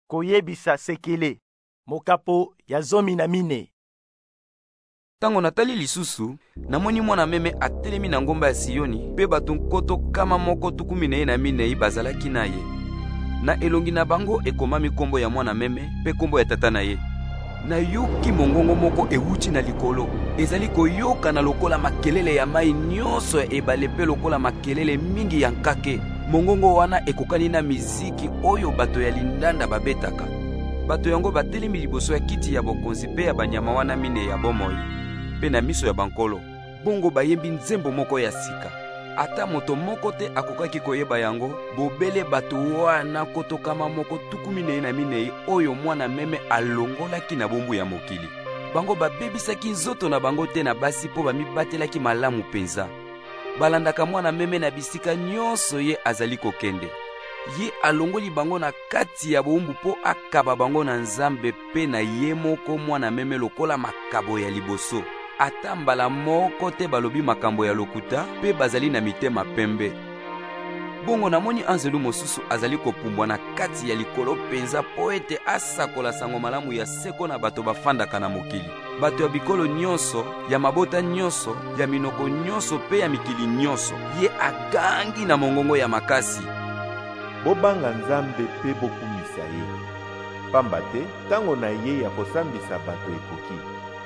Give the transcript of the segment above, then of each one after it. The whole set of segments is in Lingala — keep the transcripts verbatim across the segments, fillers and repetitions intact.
koyebisa sekele mokapo ya zomi na mine. Tango natali lisusu, namoni mwana meme atelemi na ngomba ya Sioni, pe bato nkoto kama moko tukumi na ye na minei bazalaki na ye. Na elongi na bango ekomami kombo ya mwana meme pe kombo ya tata na ye. Na yoki mongongo moko ewuti na likolo, ezali koyoka na lokola makelele ya mai nyonso ya ebale pe lokola makelele mingi ya nkake. Mongongo wana ekokani na miziki oyo bato ya lindanda babetaka. Bato yango batelemi liboso ya kiti ya bokonzi pe ya banyama wana mine ya bomoi, pe na miso ya bankolo. Bongo bayembi nzembo moko ya sika. Ata moto moko te akokaki koyeba yango, bobele bato wana kotokama moko tukumi na ye na minei oyo mwana meme alongolaki na bombu ya mokili. Bango babebisaki nzoto na bango te na basi po bamibatelaki malamu penza. Balandaka mwana meme na bisika nyonso ye azali kokende. Ye alongoli bango na kati ya bombu po akaba bango na Nzambe pe na ye moko mwana meme lokola makabo ya liboso. Ata mbala moko te balobi makambo ya lokuta pe bazali na mitema pembe. Bongo namoni anzelu mosusu azali kopumbwa na kati ya likolo penza po ete asakola sango malamu ya seko na bato bafandaka na mokili. Bato ya bikolo nyonso, ya mabota nyonso, ya minoko nyonso pe ya mikili nyonso. Ye agangi na mongongo ya makasi. Bobanga Nzambe pe bokumisa ye. Pamba te tango na ye ya kosambisa bato ekoki.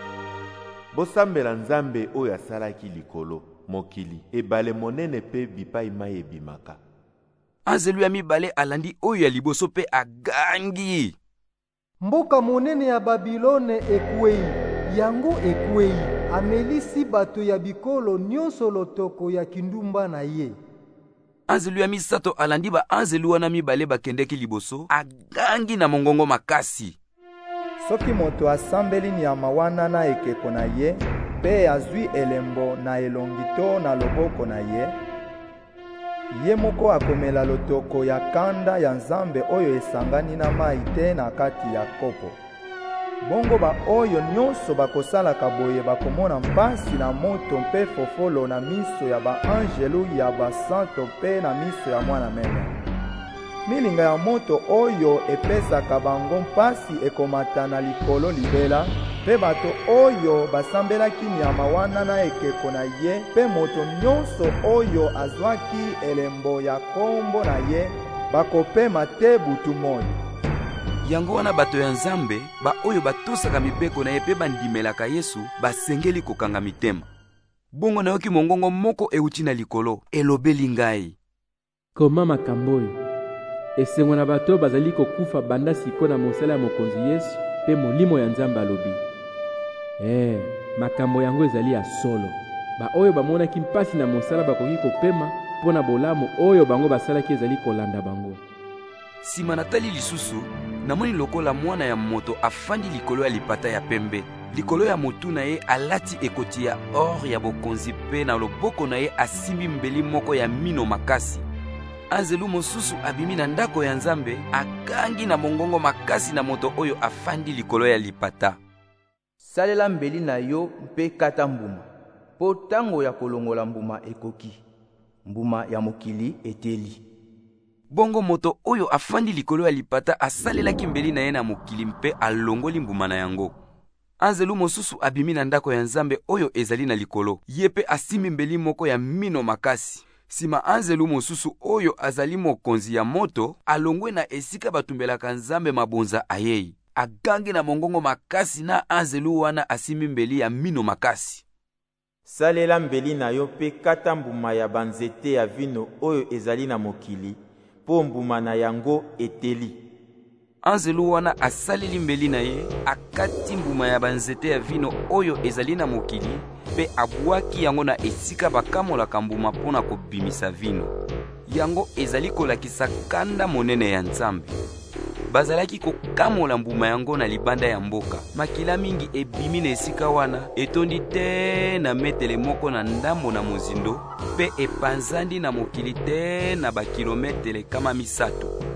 Bosambela Nzambe oyo asalaki likolo, mokili, ebale monene pe bipai mai ebimaka. Anzelu ya mibale alandi oyo ya liboso pe agangi. Mboka monene ya Babilone ekwei, yango ekwei, amelisi bato ya bikolo nyonso lotoko ya kindumba na ye. Anzelu ya misato alandi ba anzelu wana mibale bakendeki liboso, agangi na mongongo makasi. Soki moto asambeli nyama wana na ekeko na ye, pe azwi elembo na elongito na loboko na ye, ye moko akomela lotoko ya kanda ya Nzambe oyo esangani na mai te na kati ya kopo. Bongo ba oyo nyonso bakosalaka boye bakomona mpasi na moto mpe fofolo na miso ya ba angelu ya basanto pe na miso ya mwana meme. Milinga ya moto oyo epesaka bango mpasi ekomata na likolo libela, pe bato oyo basambelaki nyama wana na ekeko na ye, pe moto nyonso oyo azwaki elembo ya kombo na ye, bakopema te butu moi. Yango wana bato ya Nzambe, ba oyo batosaka mibeko na ye pe bandimelaka Yesu, basengeli kokanga mitema. Bongo na yoki mongongo moko euti na likolo, elobeli ngai. Koma makambo oyo esengo na bato bazali kokufa banda siko na mosala ya mokonzi Yesu pe molimo ya Nzambe alobi. Eh, makambo yango ezali ya solo. Ba oyo bamonaki mpasi na mosala bakoki kopema pona bolamu oyo bango basalaki ezali kolanda bango. Sima natali lisusu, namoni lokola mwana ya moto afandi likolo ya lipata ya pembe. Likolo ya motu na ye alati ekoti ya or ya bokonzi pe na loboko na ye asimbi mbeli moko ya mino makasi. Anzelu mosusu abimi na ndako ya Nzambe, akangi na mongongo makasi na moto oyo afandi likolo ya lipata. Salela mbeli na yo mpe kata mbuma, po tango ya kolongola mbuma ekoki, mbuma ya mokili eteli. Bongo moto oyo afandi likolo ya lipata asalelaki mbeli na ye na mokili mpe alongoli mbuma na yango. Anzelu mosusu abimi na ndako ya Nzambe oyo ezali na likolo, ye pe asimi mbeli moko ya mino makasi. Sima anzelu mosusu oyo azali mokonzi ya moto, alongwe na esika batumbelaka Nzambe mabonza ayei. Agangi na mongongo makasi na anzelu wana asimi mbeli ya mino makasi. Salela mbeli na yo pe kata mbuma ya banzete ya vino oyo ezali na mokili, po mbuma na yango eteli. Anzelu wana asaleli mbeli na ye, akati mbuma ya banzete ya vino oyo ezali na mokili, pe abwaki yango na esika bakamolaka mbuma pona kobimisa vino. Yango ezali kolakisa kanda monene ya Nzambe. Bazalaki kokamola mbuma yango na libanda ya mboka. Makila mingi ebimi na esika wana, etondi te na metele moko na ndambo na mozindo, pe epanzandi na mokili te na bakilometele kama misato.